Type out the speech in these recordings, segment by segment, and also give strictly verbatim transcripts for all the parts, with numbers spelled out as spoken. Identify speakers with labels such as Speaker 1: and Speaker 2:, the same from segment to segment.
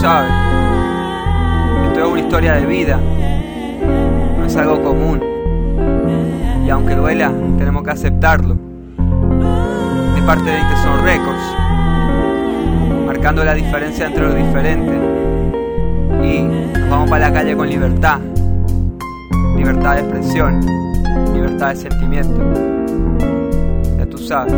Speaker 1: sabes, esto es una historia de vida, no es algo común. Y aunque duela, tenemos que aceptarlo. Es parte de Interzone Records, marcando la diferencia entre lo diferente. Y nos vamos para la calle con libertad. Libertad de expresión, libertad de sentimiento. Ya tú sabes.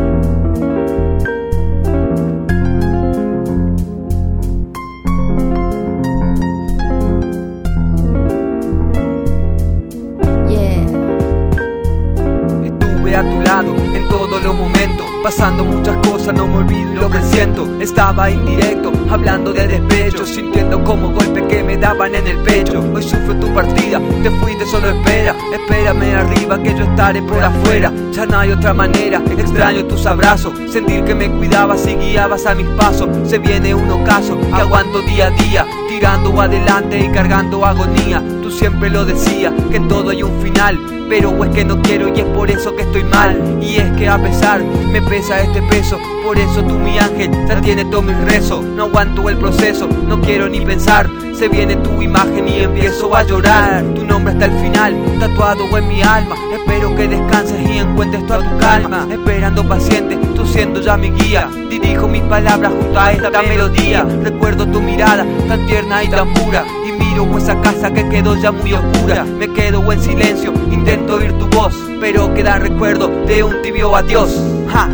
Speaker 1: A tu lado en todos los momentos, pasando muchas cosas, no me olvido lo que siento. Estaba indirecto, hablando de despecho, sintiendo como golpes que me daban en el pecho. Hoy sufro tu partida, te fuiste, solo espera. Espérame arriba que yo estaré por afuera. Ya no hay otra manera, extraño tus abrazos, sentir que me cuidabas y guiabas a mis pasos. Se viene un ocaso que aguanto día a día, tirando adelante y cargando agonía. Tú siempre lo decías, que en todo hay un final, pero es que no quiero y es por eso que estoy mal. Y es que a pesar, me pesa este peso, por eso tú mi ángel, ya tienes todo mi rezo. No aguanto el proceso, no quiero ni pensar. Se viene tu imagen y empiezo a llorar. Tu nombre hasta el final, tatuado en mi alma. Espero que descanses y encuentres toda tu calma. Esperando paciente, tú siendo ya mi guía. Dirijo mis palabras junto a esta melodía. Recuerdo tu mirada, tan tierna y tan pura. Y miro esa casa que quedó ya muy oscura. Me quedo en silencio, intento oír tu voz, pero queda recuerdo de un tibio adiós. ¡Ja!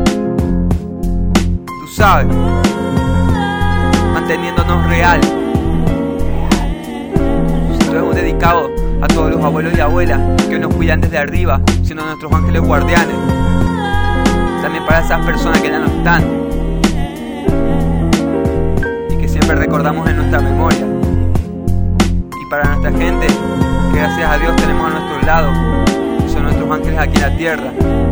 Speaker 1: Tú sabes, manteniéndonos real. Esto es dedicado a todos los abuelos y abuelas que nos cuidan desde arriba, siendo nuestros ángeles guardianes. También para esas personas que ya no están y que siempre recordamos en nuestra memoria. Y para nuestra gente que gracias a Dios tenemos a nuestro lado, que son nuestros ángeles aquí en la tierra.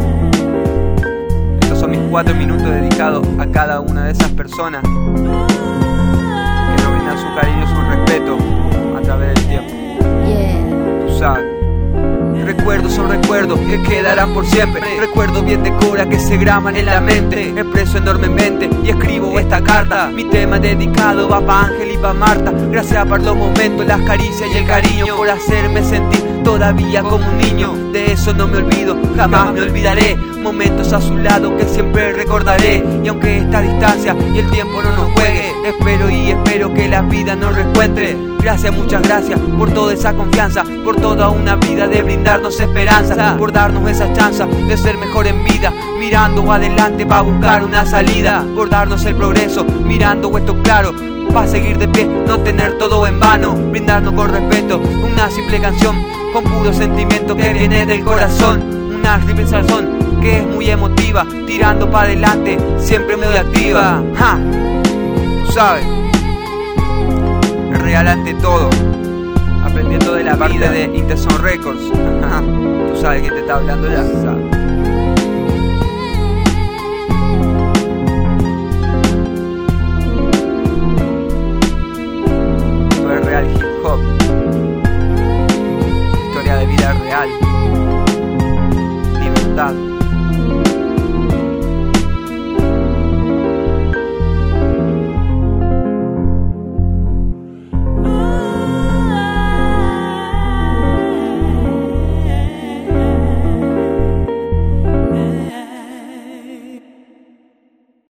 Speaker 1: Estos son mis cuatro minutos dedicados a cada una de esas personas que nos brindan su cariño y su respeto a través del tiempo. Yeah. Tú sabes. Recuerdos son recuerdos que quedarán por siempre. Recuerdos bien de cora que se graban en la mente. Expreso enormemente y escribo esta carta. Mi tema dedicado va pa' Ángel y pa' Marta. Gracias por los momentos, las caricias y el cariño, por hacerme sentir todavía como un niño. De eso no me olvido, jamás me olvidaré. Momentos a su lado que siempre recordaré. Y aunque esta distancia y el tiempo no nos juegue, espero y espero que la vida nos reencuentre. Gracias, muchas gracias por toda esa confianza, por toda una vida de brindarnos esperanza, por darnos esa chance de ser mejor en vida, mirando adelante para buscar una salida, por darnos el progreso, mirando esto claro, para seguir de pie, no tener todo en vano, brindarnos con respeto, una simple canción con puro sentimiento que viene del corazón, una simple salsón que es muy emotiva, tirando para adelante, siempre muy activa. ¡Ja! Tú sabes, real ante todo, aprendiendo de la vida de Interzone Records. Tú sabes que te está hablando ya, ¿sabes?